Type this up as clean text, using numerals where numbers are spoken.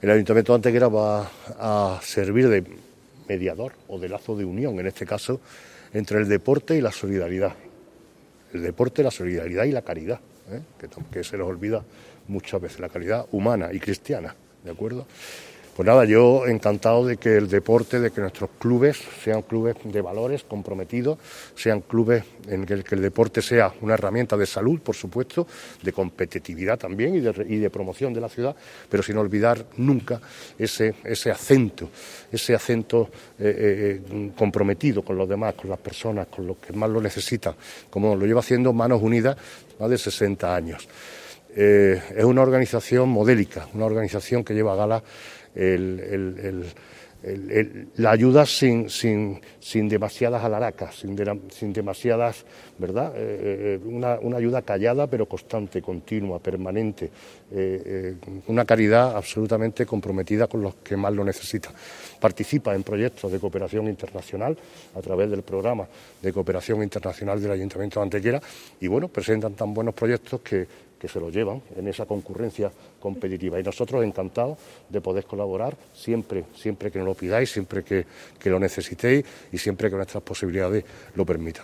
El Ayuntamiento de Antequera va a servir de mediador o de lazo de unión, en este caso, entre el deporte y la solidaridad. El deporte, la solidaridad y la caridad, que se nos olvida muchas veces, la caridad humana y cristiana, ¿de acuerdo? Pues nada, yo encantado de que el deporte, de que nuestros clubes sean clubes de valores comprometidos, sean clubes en el que el deporte sea una herramienta de salud, por supuesto, de competitividad también y de promoción de la ciudad, pero sin olvidar nunca ese acento comprometido con los demás, con las personas, con los que más lo necesitan, como lo lleva haciendo Manos Unidas más de 60 años. Es una organización modélica, una organización que lleva a gala la ayuda sin demasiadas alaracas, sin demasiadas, ¿verdad? Una ayuda callada pero constante, continua, permanente, una caridad absolutamente comprometida con los que más lo necesitan. Participa en proyectos de cooperación internacional a través del programa de cooperación internacional del Ayuntamiento de Antequera y bueno, presentan tan buenos proyectos que se los llevan en esa concurrencia competitiva. Y nosotros encantados de poder colaborar siempre que nos lo pidáis, siempre que lo necesitéis y siempre que nuestras posibilidades lo permitan.